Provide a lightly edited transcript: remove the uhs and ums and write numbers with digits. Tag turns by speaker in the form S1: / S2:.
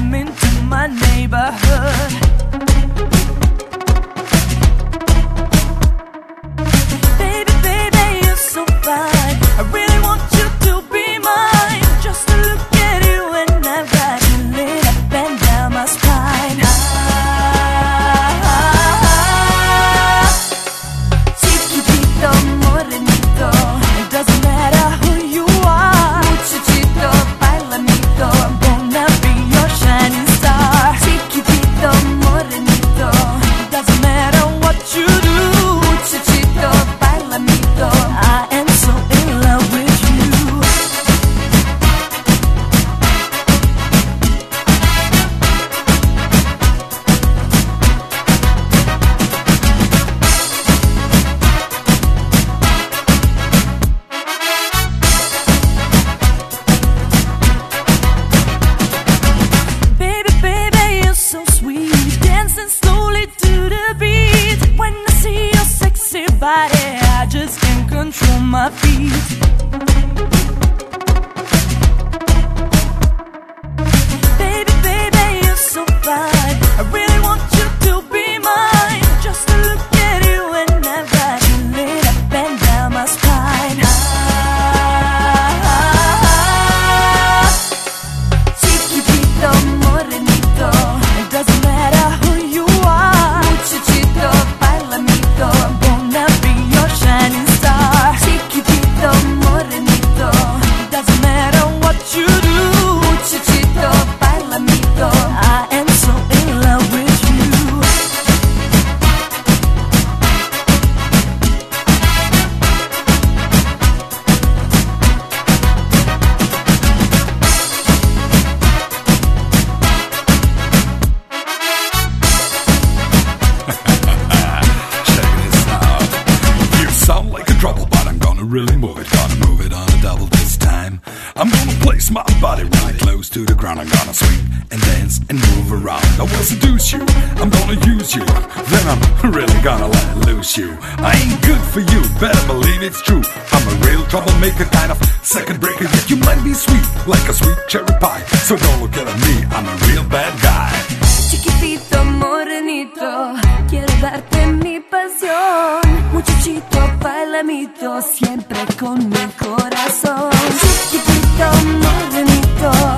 S1: come into my neighborhood. Baby, baby, you're so fine. I really want you to be mine. Just to look at you and I've got you lit up and down my spine. Chiquitito, morenito, it doesn't matter who you are. Muchachito, bailamito, I'm gonna be your shining star. Chiquitito, morenito, it doesn't matter what you do. Muchachito, bailamito, I am so in love with you. Baby, baby, you're so sweet, dancing slowly to the beat. When I see your sexy body, I just can't control my feet. Baby, baby, you're so fine. I really want you to be mine. Just to look at you and I've got you lit up and down my spine. Chiquitito, morenito, it doesn't matter who you are. Muchachito, bailamito, I'm gonna be your shining star. Chiquitito, morenito, it doesn't matter what you do. Muchachito, bailamito, I am so in love with you.
S2: Check this out. You sound like a trouble, but I'm gonna really move it. Gonna move it on a double this time. I'm gonna place my body really close to the ground. I'm gonna swing and dance and move around. I will seduce you, I'm gonna use you. Then I'm really gonna let loose you. I ain't good for you, better believe it's true. I'm a real troublemaker, kind of second breaker. Yet you might be sweet, like a sweet cherry pie. So don't look at me, I'm a real bad guy.
S1: Chiquitito, morenito, quiero darte mi pasión. Muchachito, bailamito, siempre con mi corazón. Chiquitito, morenito,